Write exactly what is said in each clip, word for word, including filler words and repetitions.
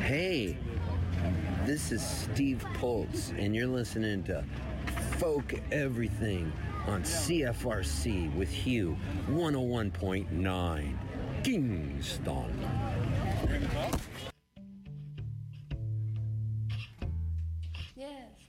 Hey, this is Steve Poltz, and you're listening to Folk Everything on C F R C with Hugh one oh one point nine, Kingston. Yes.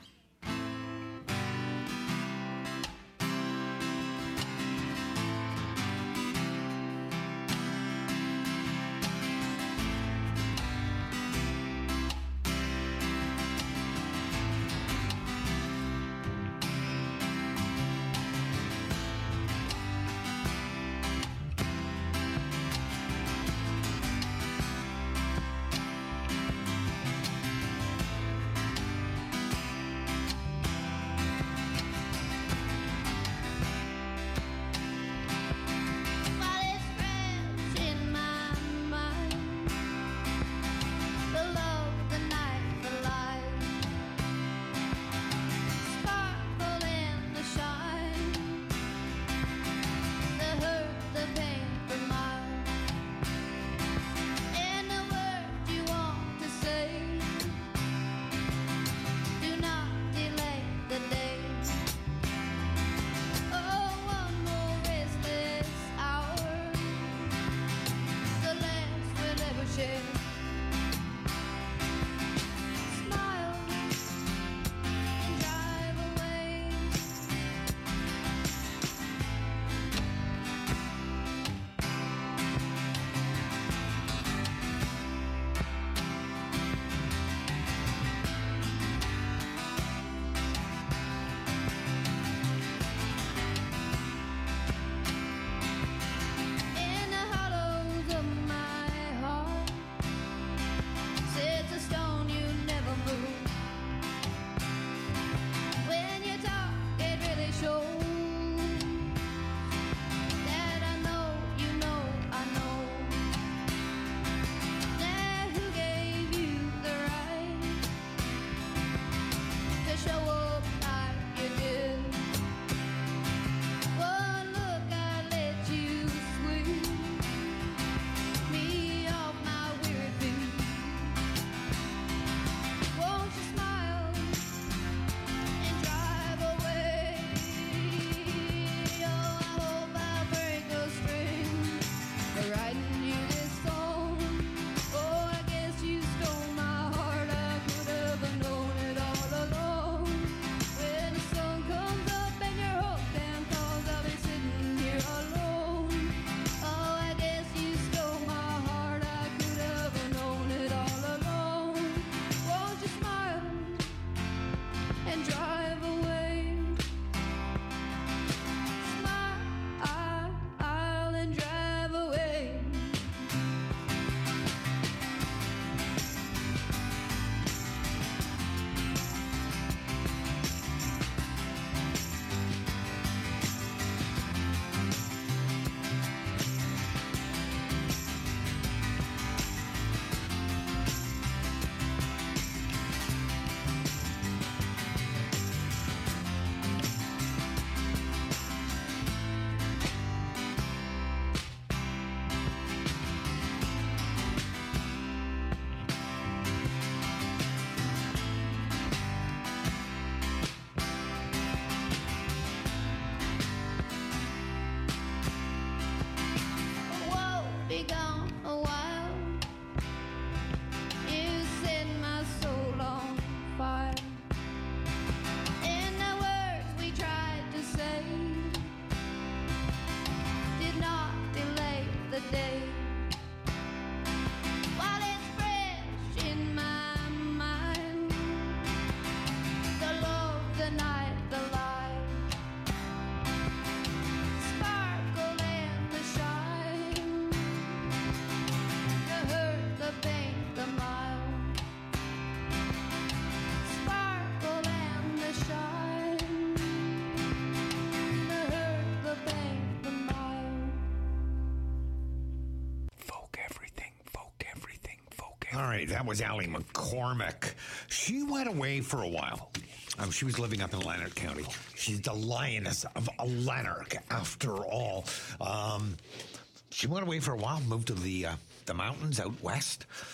That was Allie McCormick. She went away for a while. Um, she was living up in Lanark County. She's the lioness of Lanark, after all. Um, she went away for a while, moved to the uh, the mountains out west.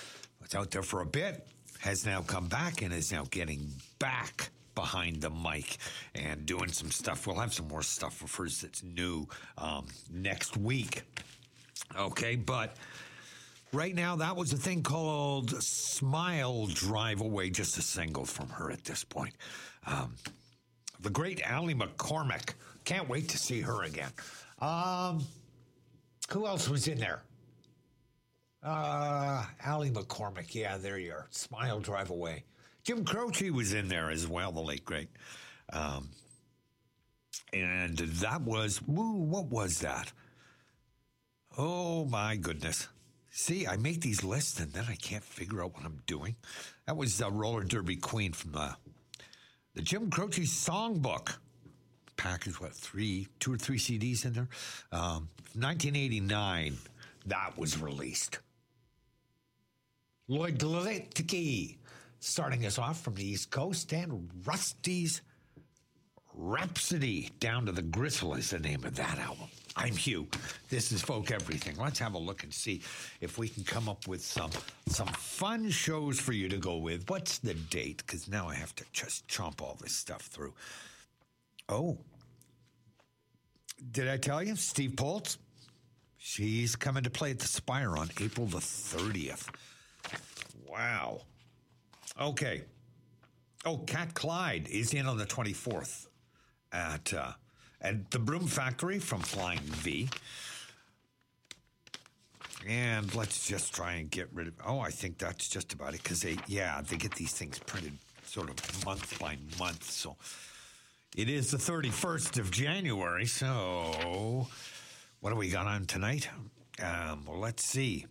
was out there for a bit, has now come back and is now getting back behind the mic and doing some stuff. We'll have some more stuff for hers that's new um, next week. Okay, but right now that was a thing called Smile Drive Away, just a single from her at this point. Um, the great Ally McCormick. Can't wait to see her again. Um, who else was in there? Uh, Ally McCormick. Yeah, there you are. Smile Drive Away. Jim Croce was in there as well, the late great. Um, and that was, woo, what was that? Oh, my goodness. See, I make these lists and then I can't figure out what I'm doing. That was uh, Roller Derby Queen from the, the Jim Croce Songbook. Package, what, three, two or three C Ds in there? Um, nineteen eighty-nine, that was released. Lloyd Glitzky starting us off from the East Coast, and Rusty's Rhapsody, Down to the Gristle is the name of that album. I'm Hugh. This is Folk Everything. Let's have a look and see if we can come up with some some fun shows for you to go with. What's the date? Because now I have to just chomp all this stuff through. Oh, did I tell you? Steve Poltz. She's coming to play at the Spire on April the thirtieth. Wow. Okay. Oh, Cat Clyde is in on the twenty-fourth at uh, at the Broom Factory from Flying V. And let's just try and get rid of. Oh, I think that's just about it because they, yeah, they get these things printed sort of month by month. So it is the thirty-first of January. So what do we got on tonight? Um, well, let's see.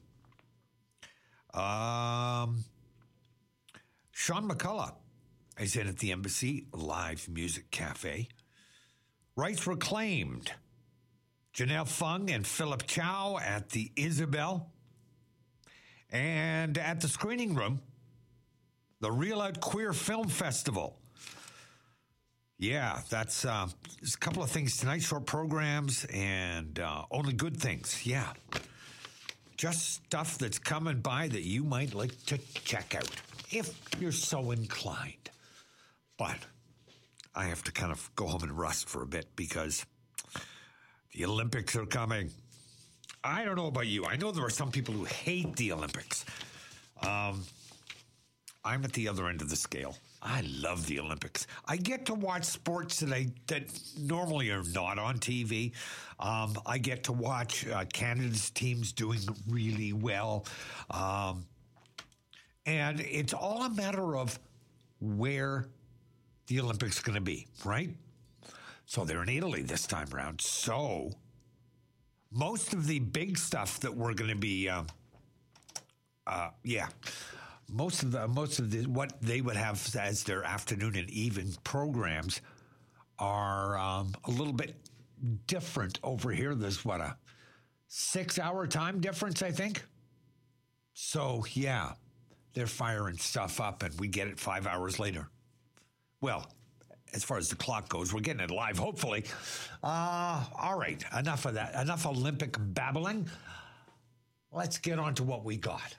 Um, Sean McCullough is in at the Embassy Live Music Cafe. Rights Reclaimed. Janelle Fung and Philip Chow at the Isabel. And at the Screening Room, the Reel Out Queer Film Festival. Yeah, that's uh, there's a couple of things tonight, short programs and uh, only good things. Yeah. Just stuff that's coming by that you might like to check out if you're so inclined. But I have to kind of go home and rest for a bit because the Olympics are coming. I don't know about you. I know there are some people who hate the Olympics. Um, I'm at the other end of the scale. I love the Olympics. I get to watch sports that I that normally are not on T V. Um, I get to watch uh, Canada's teams doing really well. Um, and it's all a matter of where the Olympics are going to be, right? So they're in Italy this time around. So most of the big stuff that we're going to be, uh, uh, yeah, most of the most of the what they would have as their afternoon and evening programs are um, a little bit different over here. There's what a six-hour time difference, I think. So yeah, they're firing stuff up, and we get it five hours later. Well, as far as the clock goes, we're getting it live, hopefully. Uh, all right, enough of that. Enough Olympic babbling. Let's get on to what we got.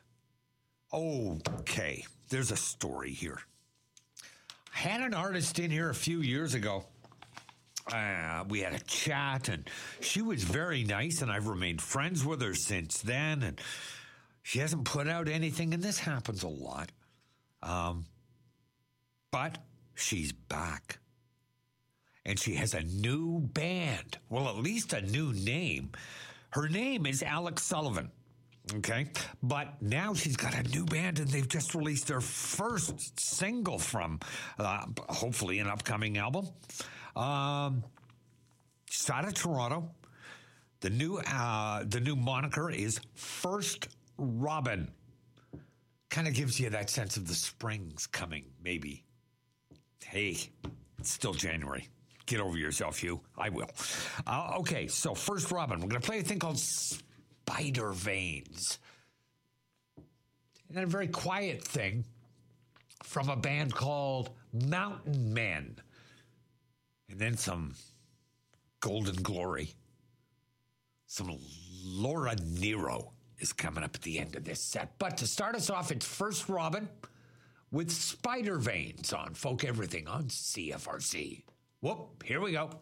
Okay, there's a story here. I had an artist in here a few years ago. Uh, we had a chat, and she was very nice, and I've remained friends with her since then, and she hasn't put out anything, and this happens a lot. Um, but she's back, and she has a new band. Well, at least a new name. Her name is Alex Sullivan. Okay, but now she's got a new band, and they've just released their first single from, uh, hopefully, an upcoming album. Um, she's out of Toronto. The new, uh, the new moniker is First Robin. Kind of gives you that sense of the spring's coming, maybe. Hey, it's still January. Get over yourself, Hugh. I will. Uh, okay, so First Robin. We're going to play a thing called Spider Veins. And then a very quiet thing from a band called Mountain Men. And then some Golden Glory. Some Laura Nyro is coming up at the end of this set. But to start us off, it's First Robin with Spider Veins on Folk Everything on C F R C. Whoop, here we go.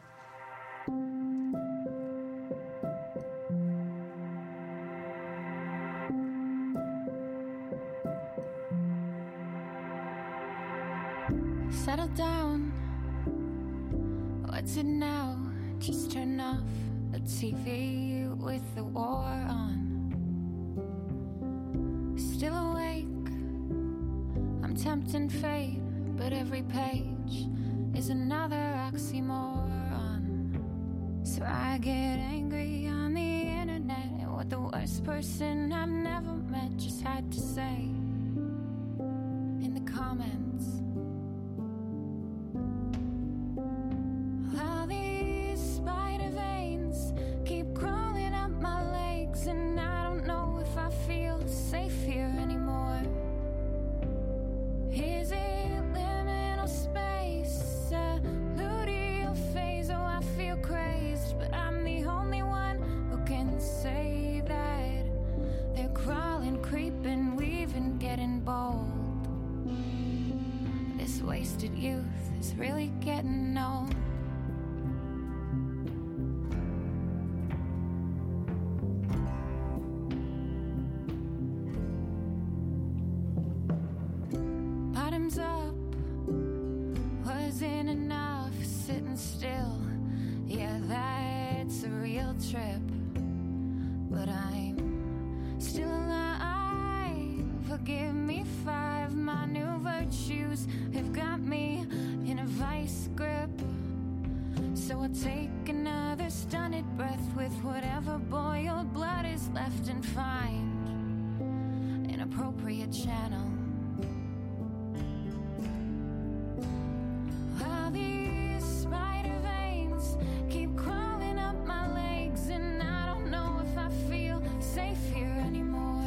Settle down. What's it now? Just turn off the T V with the war on. Still awake. I'm tempting fate, but every page is another oxymoron. So I get angry on the internet at what the worst person I've never met just had to say in the comments. While these spider veins keep crawling up my legs, and I don't know if I feel safe here anymore. Is it liminal space, a luteal phase? Oh, I feel crazed, but I'm the only one who can say that. They're crawling, creeping, weaving, getting bold. This wasted youth is really getting old. Bottoms up wasn't enough, sitting still. Yeah, that's a real trip. But I'm still alive. Forgive me, five. My new virtues have got me in a vice grip. So I'll take another stunted breath with whatever boiled blood is left and find an appropriate channel. While these spider veins keep crawling up my legs, and I don't know if I feel safe here anymore.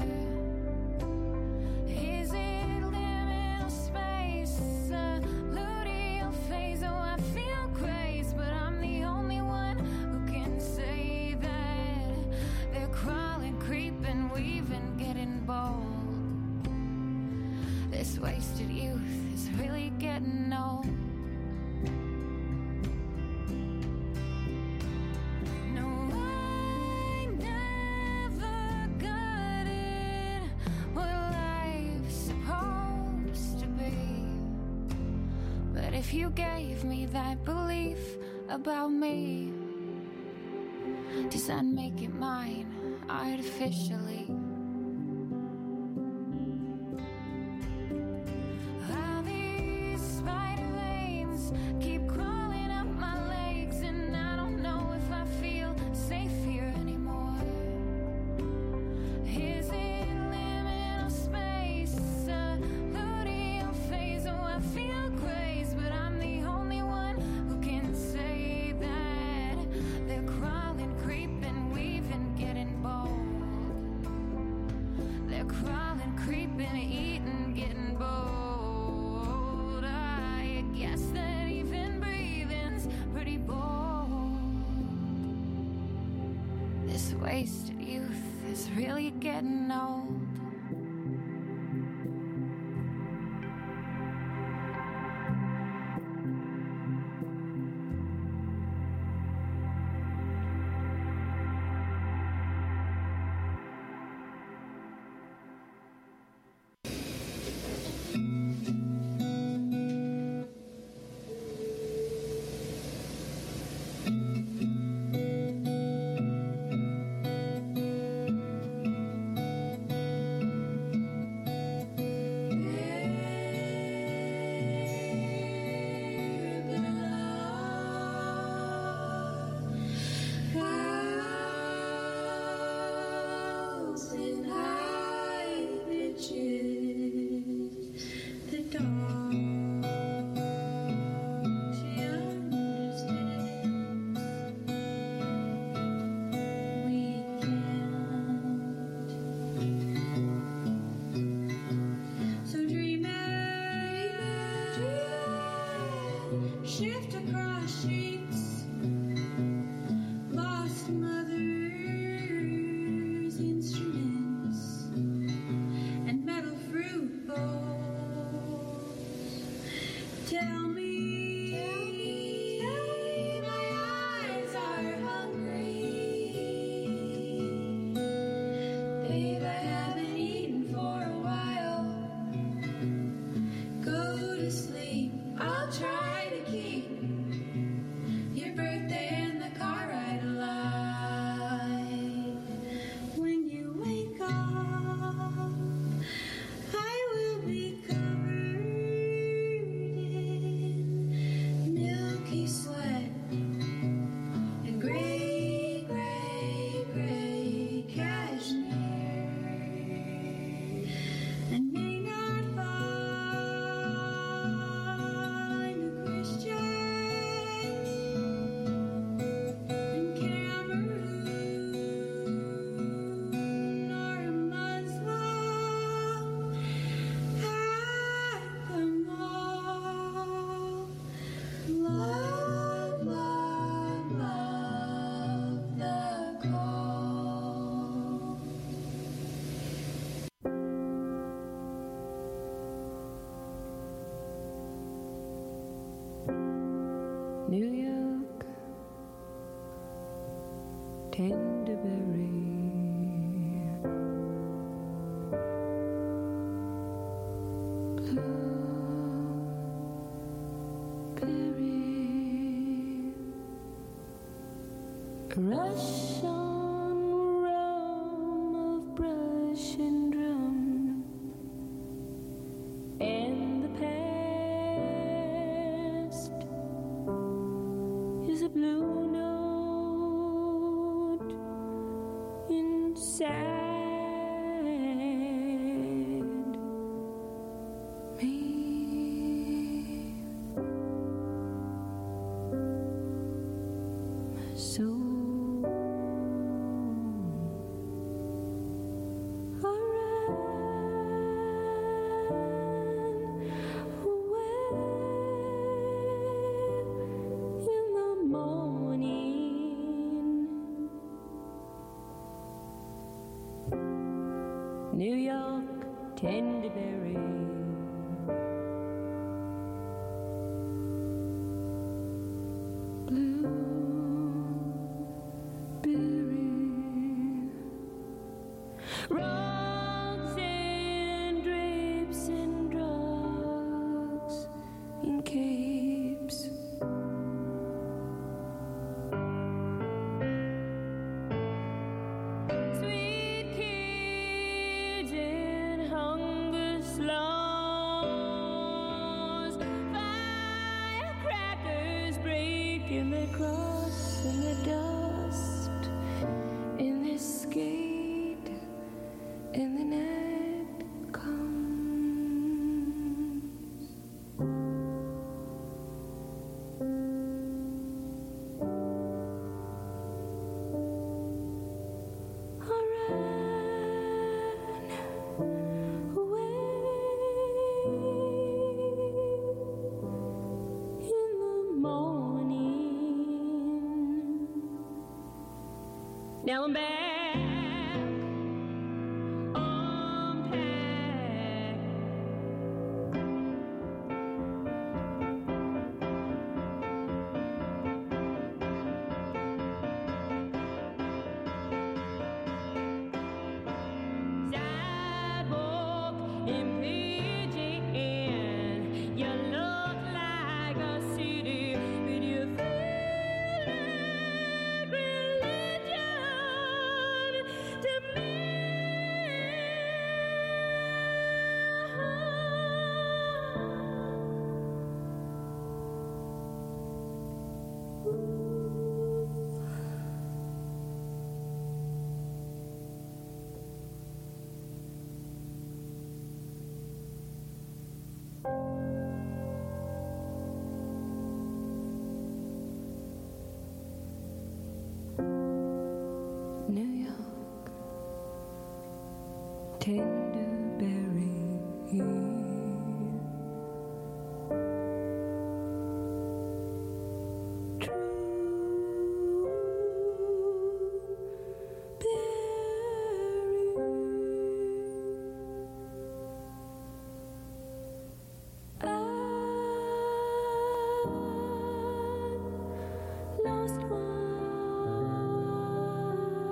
Is it liminal space, a luteal phase? Oh, I feel crazed, but I'm the only one who can say that. They're crawling, creeping, weaving, getting bold. This wasted youth is really getting old. No, I never got it, what life's supposed to be. But if you gave me that belief about me, does that make it mine artificially? While these spider veins keep crawling up my legs, and I don't know if I feel safe here anymore. Is it liminal space, a luteal phase? Oh, I feel crazed, but I'm the only one who can say that. They're crawling, creeping, weaving, getting bold. They're crawling, creeping, eating, getting bold. I guess that even breathing's pretty bold. This wasted youth is really getting old. New York, Tenderberry. Rush on rum of brush and drum, and the past is a blue note inside me. My soul. New York, Tenderberry. Blueberry. Rugs and drapes and drugs in capes. In the cross, in the dust, in the skate, in the night comes. I ran away in the morning. Now I'm back, unpacked. Sidewalk impinging, you look like a city with your New York, Tenderberry.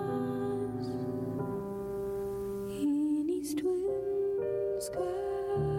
Twin skies.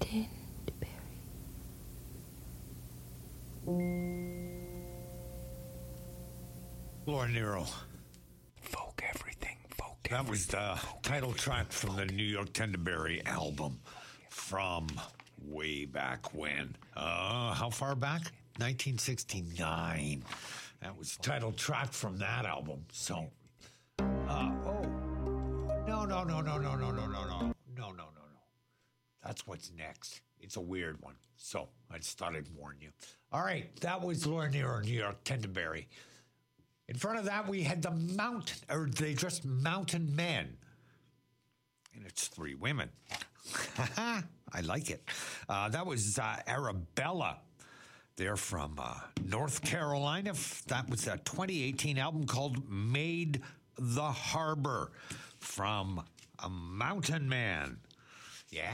Laura Nyro. Folk everything, folk. That was the title track from the New York Tenderberry album from way back when. Uh, how far back? nineteen sixty-nine. That was the title track from that album. So, uh, oh, no, no, no, no, no, no, no, no, no, no, no, no, no. That's what's next. It's a weird one. So I just thought I'd warn you. All right, that was Laura Nyro, New York Tenderberry. In front of that, we had the Mountain, or they just Mountain Men. And it's three women. I like it. Uh, that was uh, Arabella. They're from uh, North Carolina. That was a twenty eighteen album called Made the Harbor from a Mountain Man. Yeah.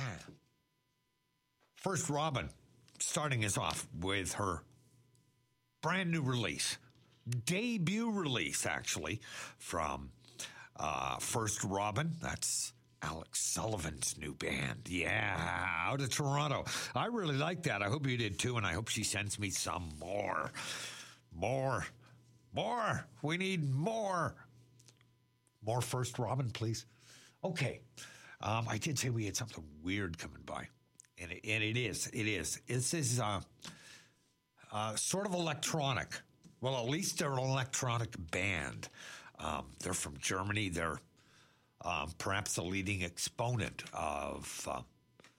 First Robin, starting us off with her brand new release. Debut release, actually, from uh, First Robin. That's Alex Sullivan's new band. Yeah, out of Toronto. I really like that. I hope you did too, and I hope she sends me some more. More. More. We need more. More First Robin, please. Okay. Um, I did say we had something weird coming by, and it, and it is. It is. This is uh, uh, sort of electronic. Well, at least they're an electronic band. Um, they're from Germany. They're um, perhaps the leading exponent of uh,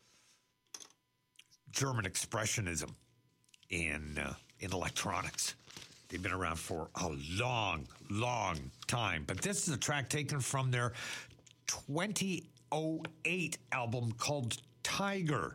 German expressionism in uh, in electronics. They've been around for a long, long time. But this is a track taken from their twenty oh eight album called Tiger.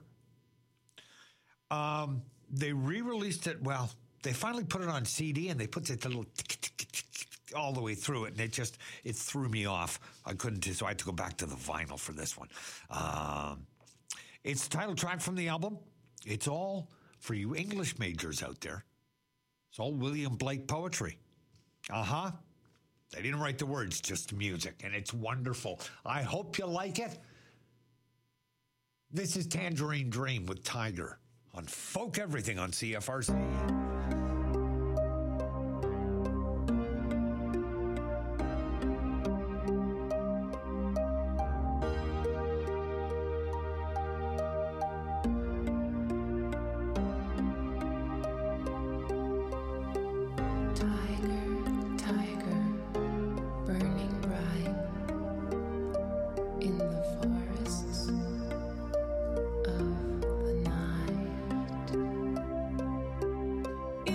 Um, they re-released it, well, they finally put it on C D and they put that little tick, tick, tick, tick, all the way through it, and it just, it threw me off. I couldn't, so I had to go back to the vinyl for this one. Um, it's the title track from the album. It's all for you English majors out there. It's all William Blake poetry. Uh-huh. They didn't write the words, just the music, and it's wonderful. I hope you like it. This is Tangerine Dream with Tiger on Folk Everything on C F R C. In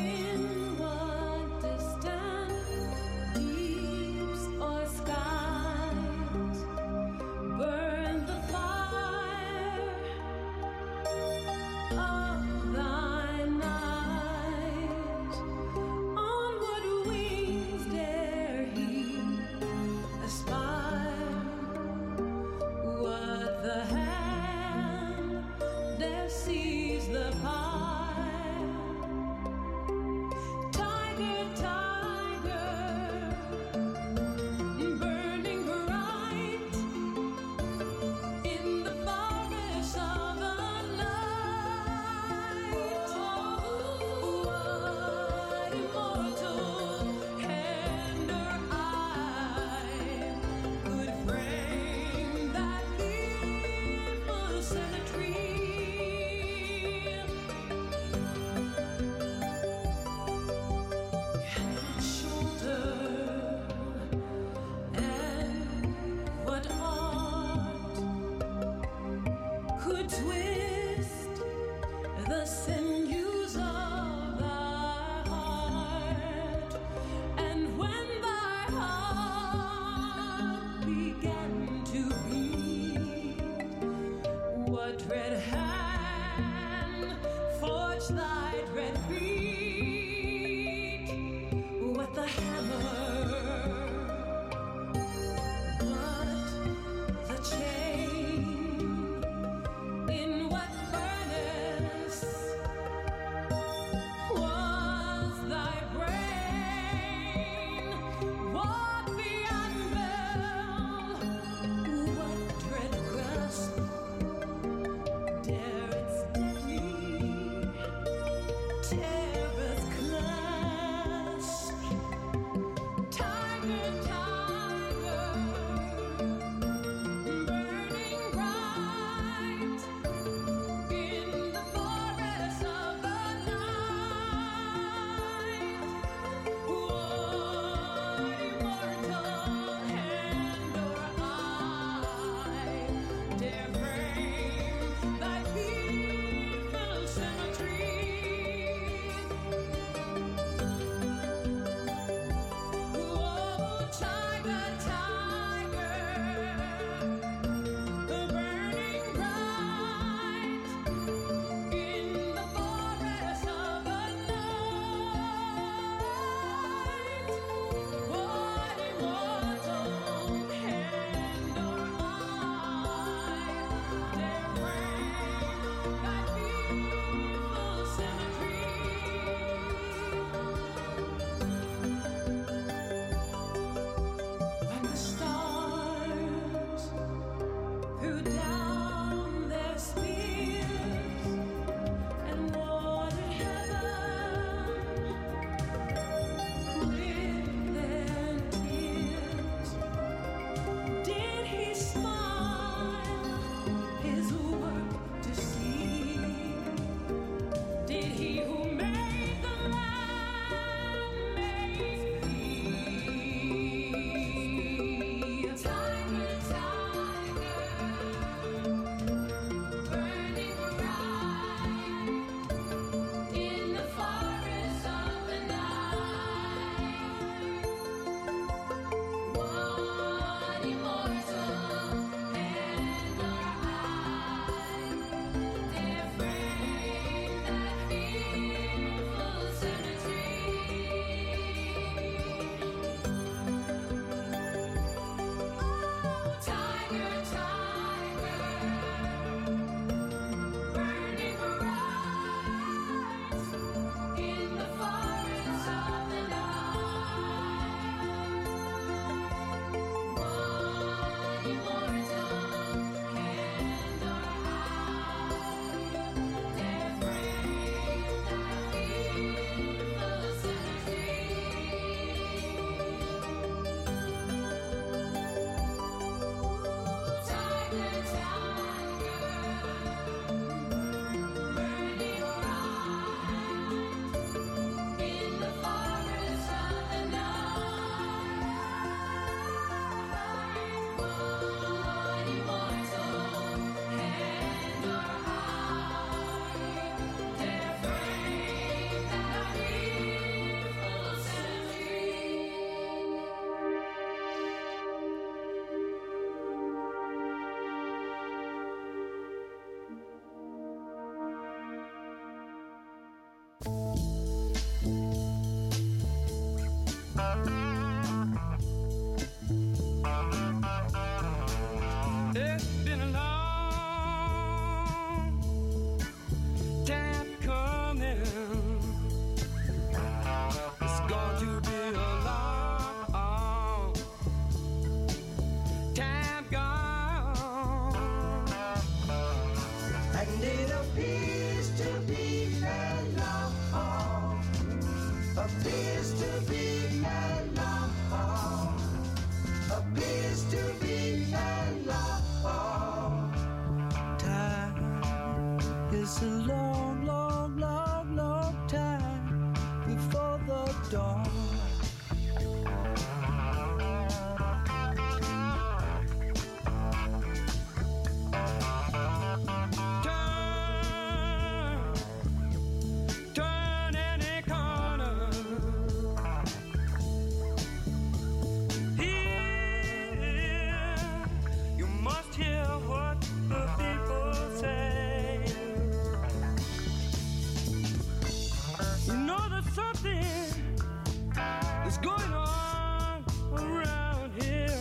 is going on around here.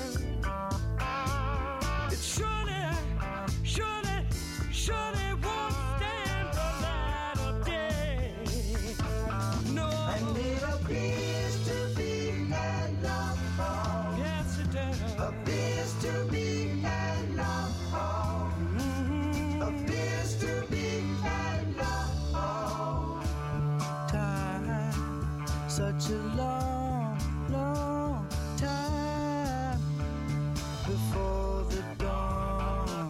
It surely, surely, surely won't stand the light of day. No. And it appears to be a love home. Yes, it does. Appears to be a love home. Mm-hmm. Appears to be a love home. Time, such a long, long time before the dawn.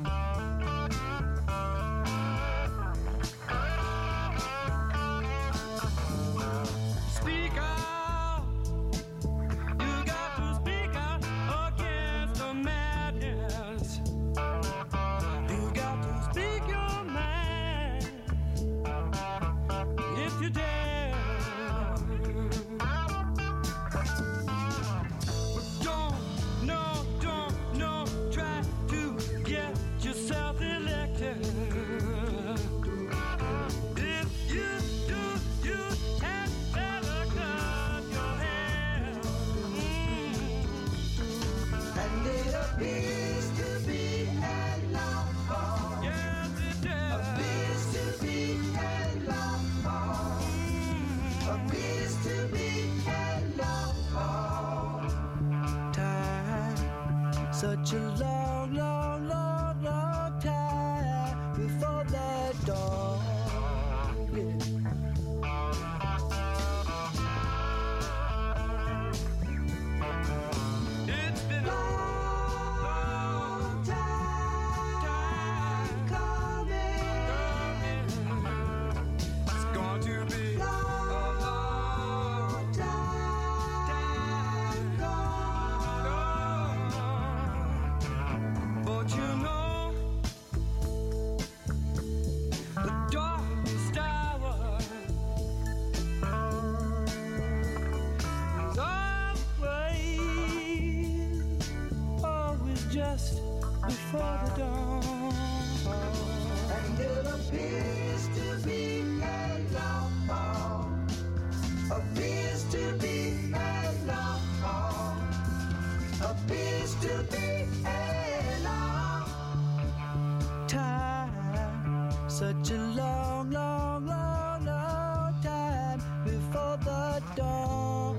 Speak out, you got to speak out against the madness. You got to speak your mind if you dare. Don't, no, don't, no, try to get yourself elected. If you do, you had better cut your hair. Mm. And it appears to be a love home. Yes, it does. Appears to be a love home. Appears to be a love home. Time, such a long, long, long, long time before the dawn. Yeah. It's been a long time coming. It's going to be a long time coming. But you know, the darkest hour is always, always just before the dawn. And it appears to be a love home. Appears to be a love home. Appears to be a long time. Such a long, long, long, long time before the dawn.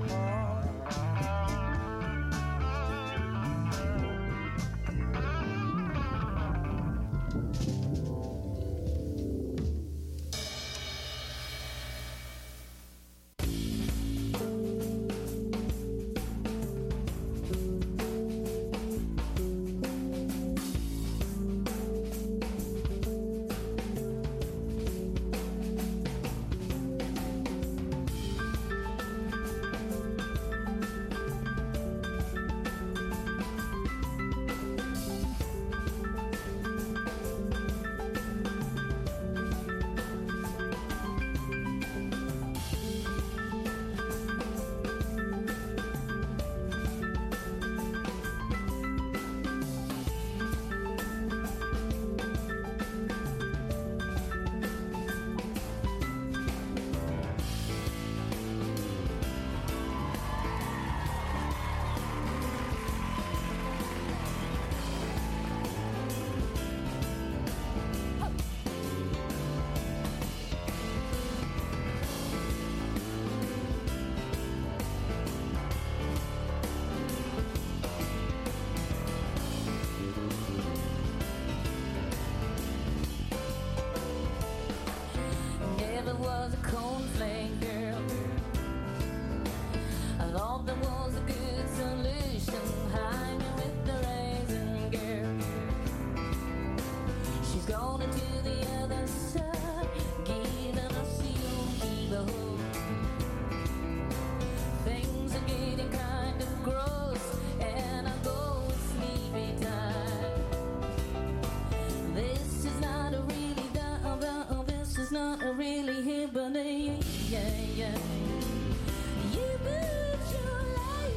Never was a cornflake girl. I thought there was a good solution, hiding with the raisin girl. She's gone into the other side, giving us the old evil. Things are getting kind of gross, and I go with sleepy time. This is not a really dumb, this is not a really happening. Yeah, yeah. You put your life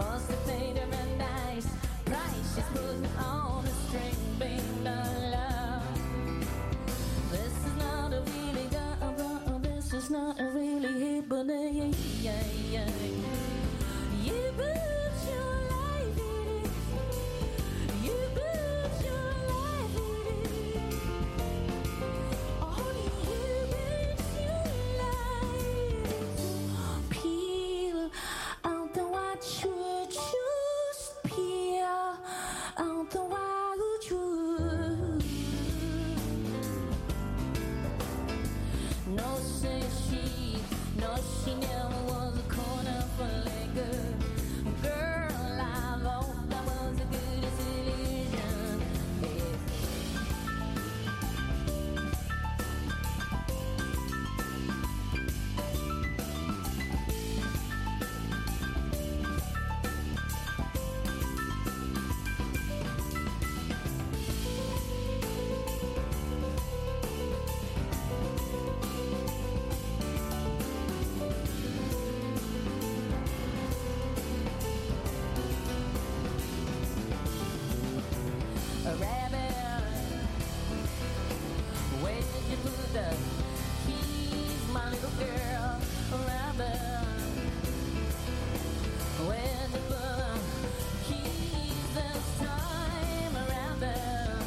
Must have paid her a nice price. She's putting on a string bean love. This is not a really good, this is not a really hit, but yeah, yeah, yeah. You put your life in it. You put your life in it. Only you put your life. Peel out the white you choose. Peel out the white you choose. No, say she, no, she never was a corner for liquor. Girl, I hope that was a good illusion. A rabbit, where did you put the keys, my little girl? A rabbit, where did you put the keys this time? A rabbit,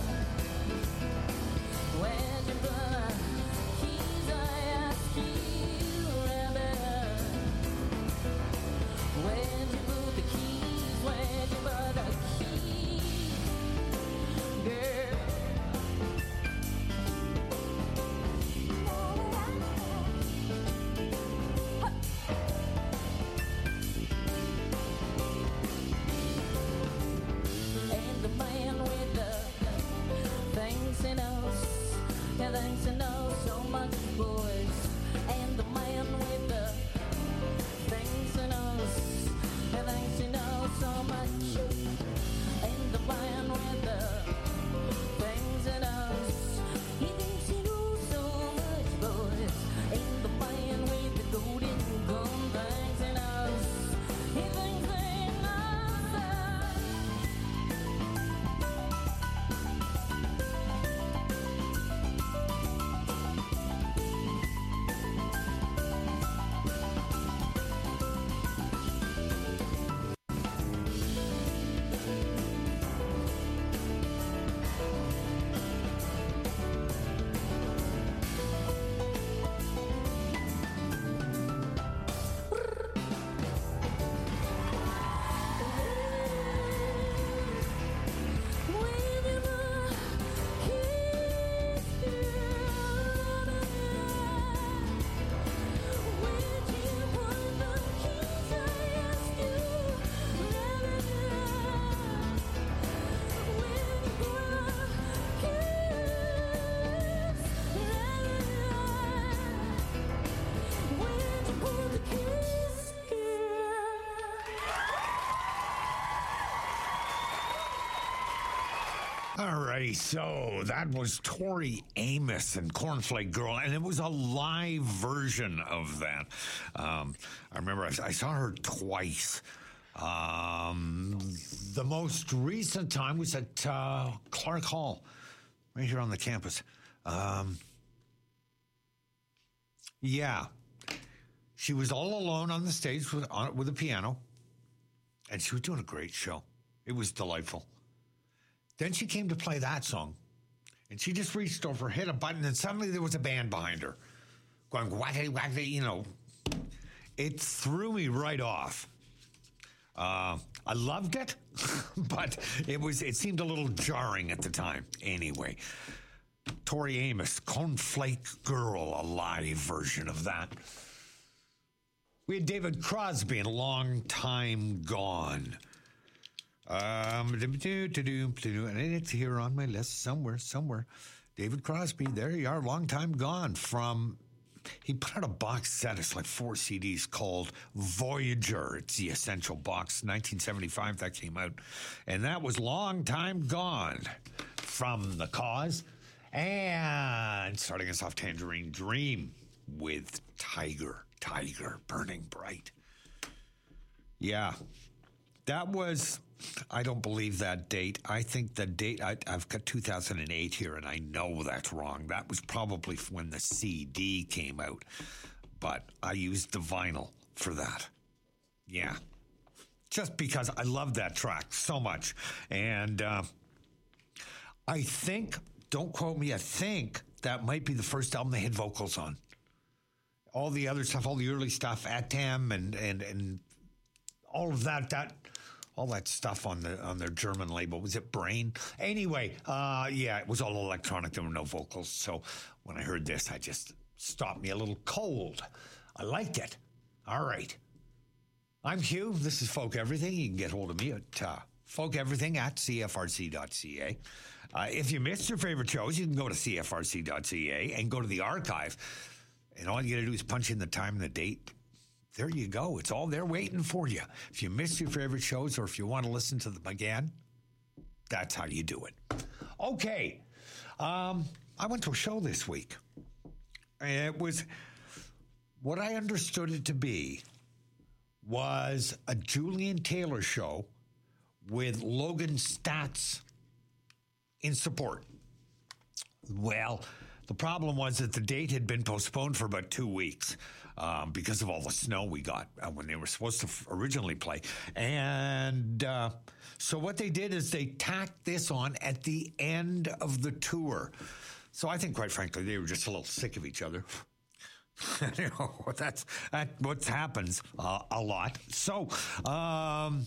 where did you put the keys? I ask you, rabbit, where did you put the keys? Where did you put the keys? Girl. And the man with the things he knows, yeah, things he knows so much, boys. And the man with the things he knows, yeah, things he knows so much. And the man with the things he knows, he thinks he knows so much, boys. And the man with the golden gun things he knows, he thinks he knows that. Alrighty, so that was Tori Amos and Cornflake Girl, and it was a live version of that. Um, I remember I, I saw her twice. Um, the most recent time was at uh, Clark Hall, right here on the campus. Um, yeah, she was all alone on the stage with, on, with a piano, and she was doing a great show. It was delightful. Then she came to play that song, and she just reached over, hit a button, and suddenly there was a band behind her going, wackety, wackety, you know. It threw me right off. Uh, I loved it, but it was it seemed a little jarring at the time. Anyway, Tori Amos, Cornflake Girl, a live version of that. We had David Crosby, a long time gone. Um, and it's here on my list somewhere, somewhere. David Crosby, there you are, long time gone. From, he put out a box set, it's like four C Ds called Voyager. It's the Essential Box, nineteen seventy-five that came out. And that was long time gone from The Cause. And starting us off, Tangerine Dream with Tiger, Tiger, Burning Bright. Yeah. That was, I don't believe that date. I think the date, I, I've got two thousand eight here, and I know that's wrong. That was probably when the C D came out, but I used the vinyl for that. Yeah. Just because I love that track so much. And uh, I think, don't quote me, I think that might be the first album they had vocals on. All the other stuff, all the early stuff, Atem and and and all of that, that all that stuff on the on their German label. Was it Brain? Anyway, uh, yeah, it was all electronic. There were no vocals. So when I heard this, I just stopped me a little cold. I liked it. All right. I'm Hugh. This is Folk Everything. You can get hold of me at uh, folkeverything at c f r c dot c a. Uh, if you missed your favorite shows, you can go to c f r c dot c a and go to the archive. And all you got to do is punch in the time and the date. There you go. It's all there waiting for you. If you missed your favorite shows or if you want to listen to them again, that's how you do it. Okay. Um, I went to a show this week. It was what I understood it to be was a Julian Taylor show with Logan Stats in support. Well, the problem was that the date had been postponed for about two weeks um, because of all the snow we got uh, when they were supposed to f- originally play. And uh, so what they did is they tacked this on at the end of the tour. So I think, quite frankly, they were just a little sick of each other. You know, that's that what happens uh, a lot. So um,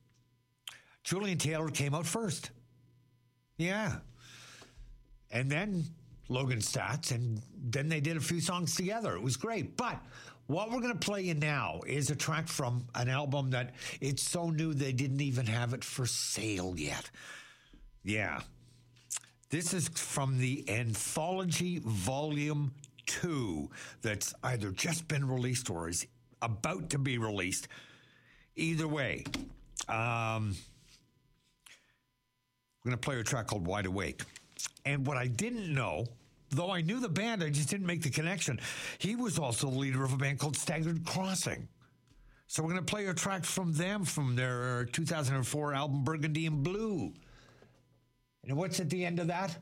Julian Taylor came out first. Yeah. And then Logan Stats, and then they did a few songs together. It was great. But what we're going to play you now is a track from an album that it's so new they didn't even have it for sale yet. Yeah. This is from the Anthology Volume two that's either just been released or is about to be released. Either way, um, we're going to play a track called Wide Awake. And what I didn't know, though I knew the band, I just didn't make the connection. He was also the leader of a band called Staggered Crossing. So we're going to play a track from them, from their two thousand four album Burgundy and Blue. And what's at the end of that?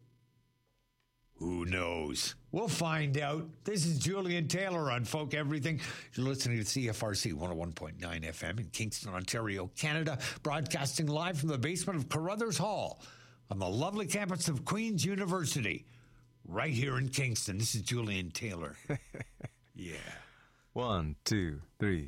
Who knows? We'll find out. This is Julian Taylor on Folk Everything. You're listening to C F R C one oh one point nine F M in Kingston, Ontario, Canada, broadcasting live from the basement of Carruthers Hall on the lovely campus of Queen's University, right here in Kingston. This is Julian Taylor. Yeah. One, two, three.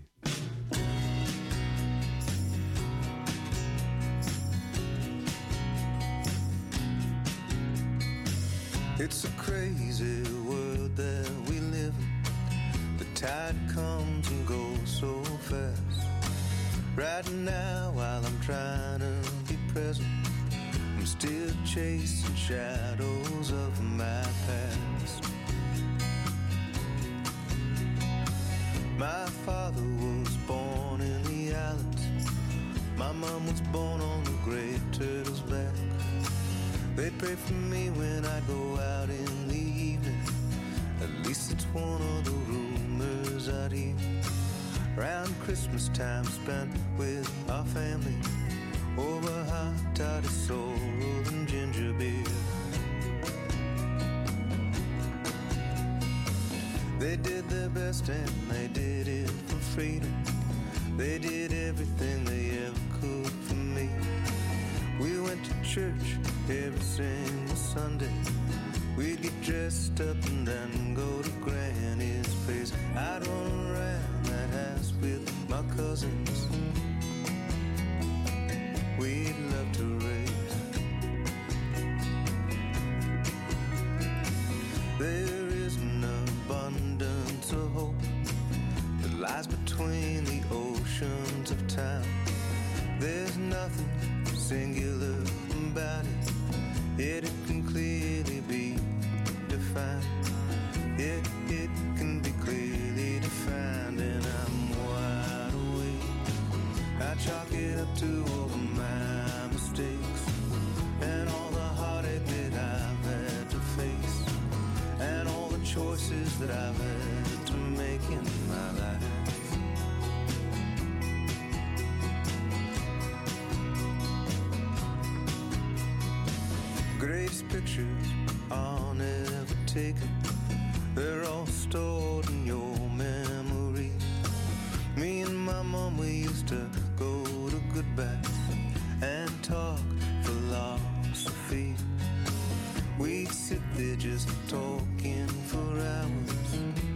It's a crazy world that we live in. The tide comes and goes so fast. Right now, while I'm trying to be present, I'm still chasing shadows of my past. My father was born in the islands. My mom was born on the Great Turtle's Back. They'd pray for me when I go out in the evening. At least it's one of the rumors I'd hear. Around Christmas time spent with our family, over hot toddy sorrel and ginger beer. They did their best and they did it for freedom. They did everything they ever could for me. We went to church every single Sunday. We'd get dressed up and then go to Granny's place. I'd run around that house with my cousins. We'd love to race. There is an abundance of hope that lies between the oceans of time. There's nothing singular about it, yet it can clearly be defined. Yet it can be clearly defined, and I'm wide awake. I chalk it up to all of my mistakes and all the heartache that I've had to face, and all the choices that I've had to make in my life. Greatest pictures are never taken. They're all stored in your memory. Me and my mom, we used to go to good baths and talk philosophy. We'd sit there just talking for hours.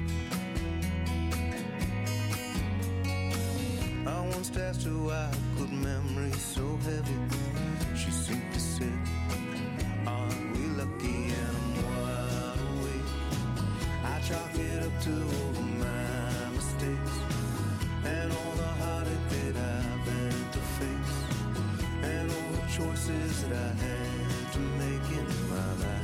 I once asked her why could memory so heavy. She seemed to say, aren't we lucky? And I'm wide awake. I chalk it up to all my mistakes and all the heartache that I've had to face and all the choices that I had to make in my life.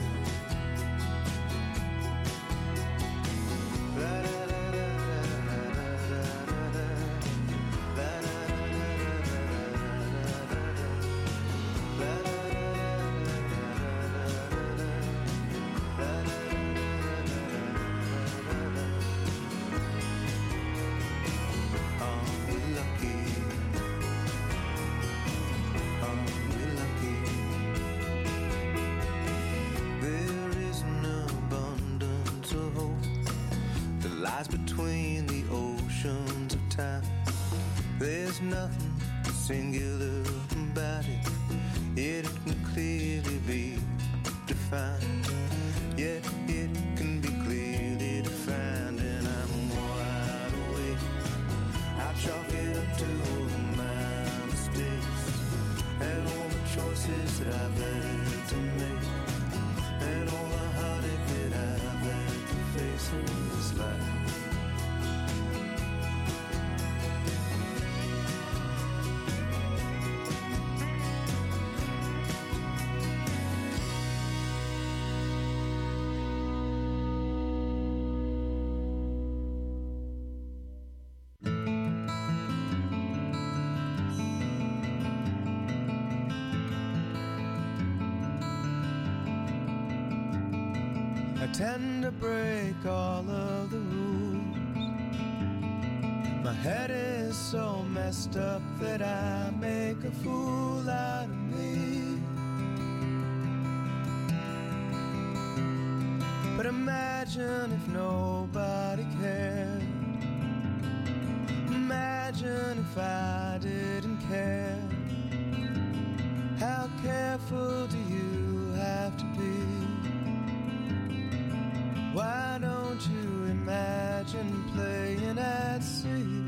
Between the oceans of time, there's nothing singular about it, yet it can clearly be defined. Yet it can be clearly defined, and I'm wide awake. I chalk it up to all my mistakes and all the choices that I've had to make and all the heartache that I've had to face in this life. I tend to break all of the rules. My head is so messed up that I make a fool out of me. But imagine if nobody cared. Imagine if I didn't care. How careful do you have to be? Why don't you imagine playing at sea?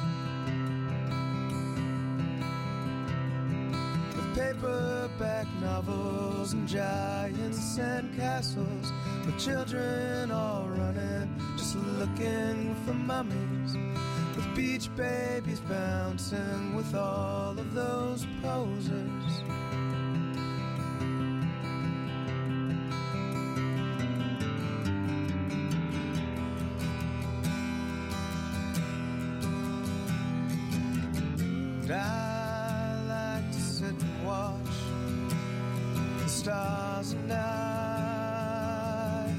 With paperback novels and giants and castles, with children all running, just looking for mummies, with beach babies bouncing with all of those posers. I like to sit and watch the stars at night,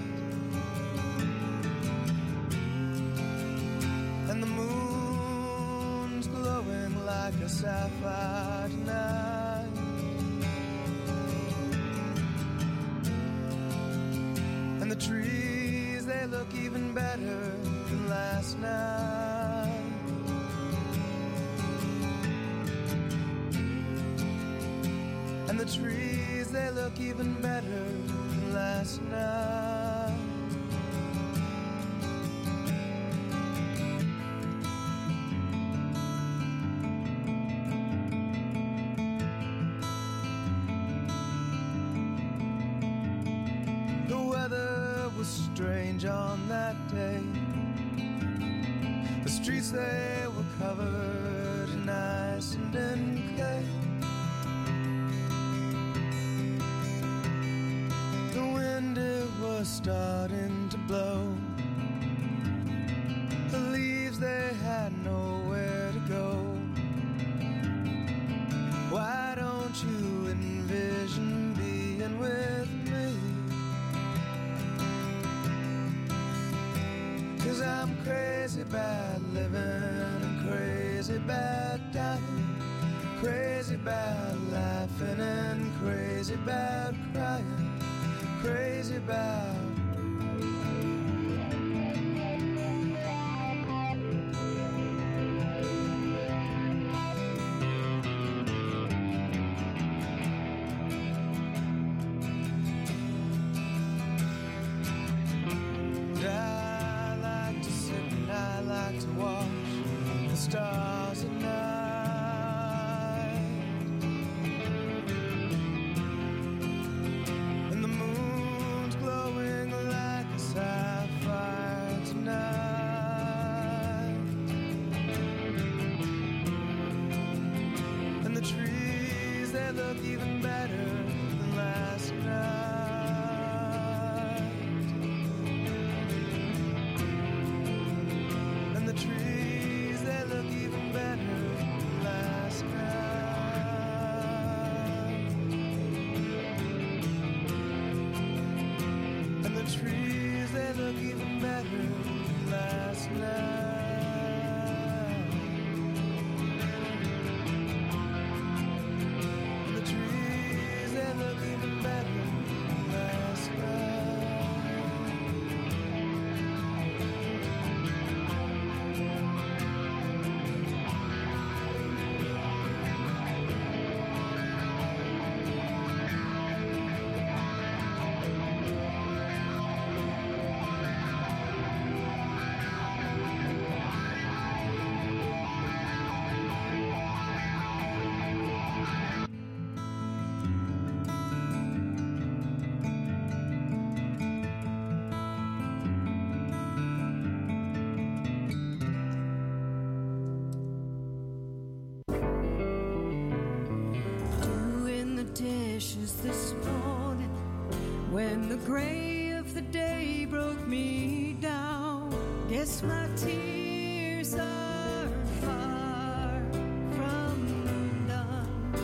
and the moon's glowing like a sapphire tonight. And the trees, they look even better than last night. And the trees, they look even better than last night. The weather was strange on that day. The streets, they were covered in ice and in clay. Starting to blow. The leaves, they had nowhere to go. Why don't you envision being with me? 'Cause I'm crazy bad living and crazy bad dying, crazy bad laughing and crazy bad crying. crazy about. And I like to sit and I like to watch the stars at night, and the moon's glowing like a sapphire tonight, and the trees, they look even better than last night. And the trees, they look even better than last night. And the trees, they look even better than last night. And the trees, they look even better than last night. Doing the dishes this morning when the gray of the day broke me down. Guess my tears are far from done.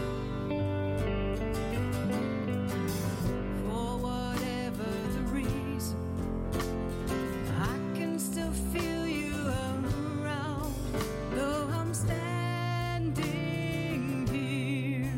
For whatever the reason, I can still feel you around, though I'm standing here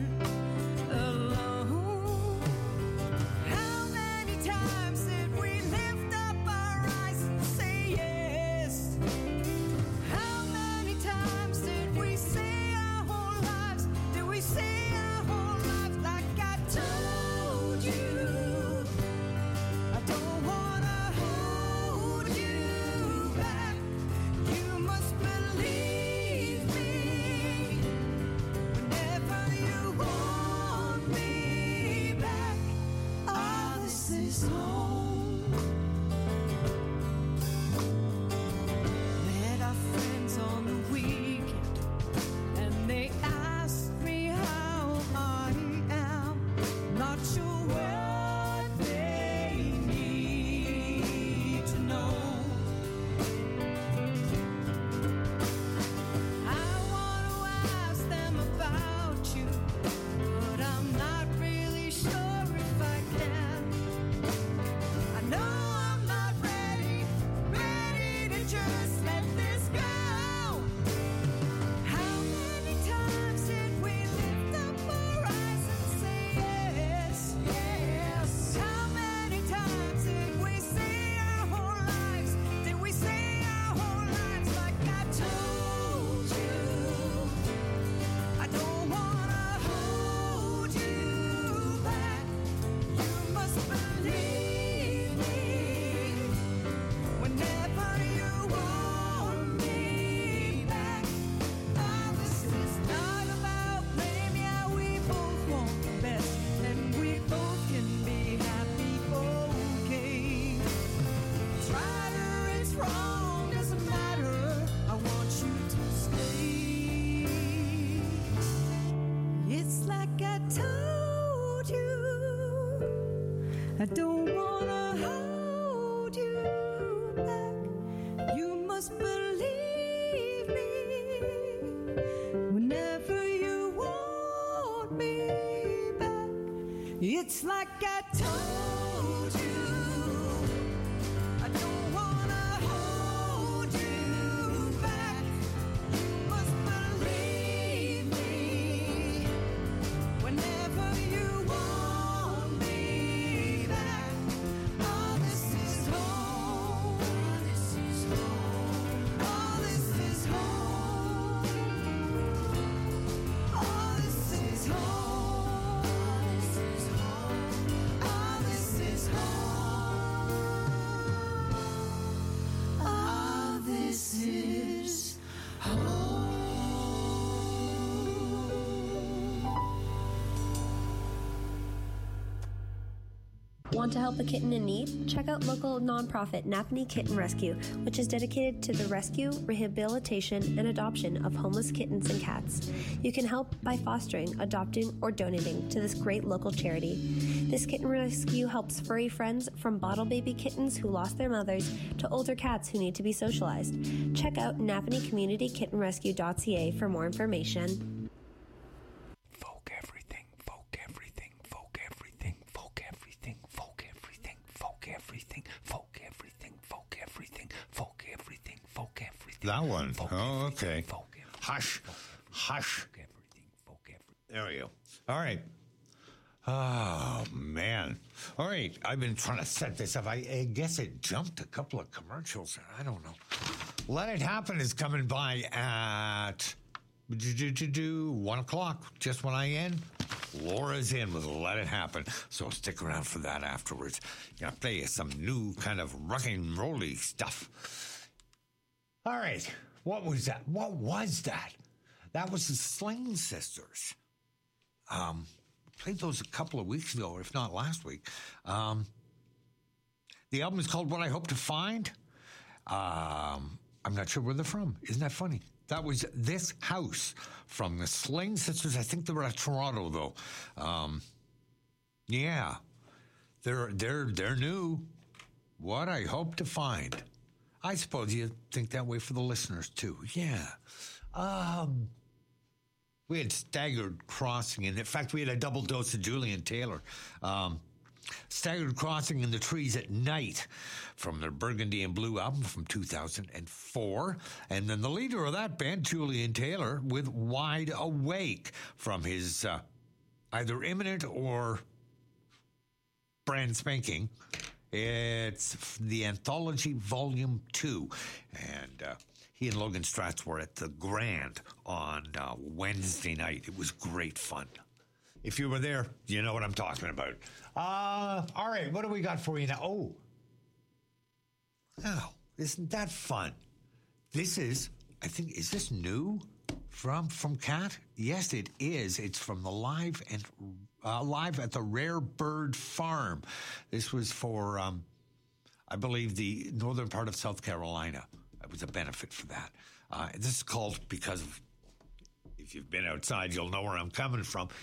alone. How many times did we lift up our eyes and say yes? How many times did we say our whole lives? Did we say our whole lives like I told you? I don't wanna hold you back. You must believe me whenever you want me back. Ah, this is home. Met our friends on the weekend, and they asked me how I am. Not sure what they need to know. I want to ask them about you, but I'm not really sure if I can. I know I'm not ready, ready to just let this go. How many times did we lift up our eyes and say yes, yes? How many times did we say our whole lives? Did we say our whole lives like I told you? I don't wanna hold you back. You must believe me whenever you want me back. Ah, this is not about blame. Yeah, we both want the best, and we both can be happy, okay. It's right or it's wrong, doesn't matter. I want you to stay. It's like I told you. I don't wanna hold you back. You must believe me whenever you want me back. It's like I told you. I don't wanna hold you back. You must believe me whenever you want me back. Want to help a kitten in need? Check out local nonprofit Napanee Kitten Rescue, which is dedicated to the rescue, rehabilitation, and adoption of homeless kittens and cats. You can help by fostering, adopting, or donating to this great local charity. This kitten rescue helps furry friends from bottle baby kittens who lost their mothers to older cats who need to be socialized. Check out napanee community kitten rescue dot c a for more information. Folk everything, folk everything, folk everything, folk everything, folk everything, folk everything, folk everything, folk everything, folk everything, folk everything. That one. Oh, okay. Hush, hush. There we go. All right. Oh, man. All right. I've been trying to set this up. I, I guess it jumped a couple of commercials. I don't know. Let It Happen is coming by at one o'clock. Just when I end, Laura's in with Let It Happen. So stick around for that afterwards. Gonna play you some new kind of rock and rolly stuff. All right. What was that? What was that? That was the Sling Sisters. Um... Played those a couple of weeks ago, or if not last week. Um, the album is called What I Hope to Find. Um, I'm not sure where they're from. Isn't that funny? That was This House from the Sling Sisters. I think they were at Toronto, though. Um, yeah, they're they're they're new. What I Hope to Find. I suppose you think that way for the listeners too. Yeah. Um. We had Staggered Crossing, and in fact, we had a double dose of Julian Taylor. Um, Staggered Crossing in the Trees at Night from their Burgundy and Blue album from two thousand four. And then the leader of that band, Julian Taylor, with Wide Awake from his uh, either imminent or brand spanking. It's the Anthology Volume two. And uh, he and Logan Stratz were at the Grand on uh, Wednesday night. It was great fun. If you were there, you know what I'm talking about. Uh, all right, what do we got for you now? Oh. Oh, isn't that fun? This is, I think, is this new from from Cat? Yes, it is. It's from the Live and uh, Live at the Rare Bird Farm. This was for, um, I believe, the northern part of South Carolina. It was a benefit for that. Uh, this is called, because of, if you've been outside, you'll know where I'm coming from.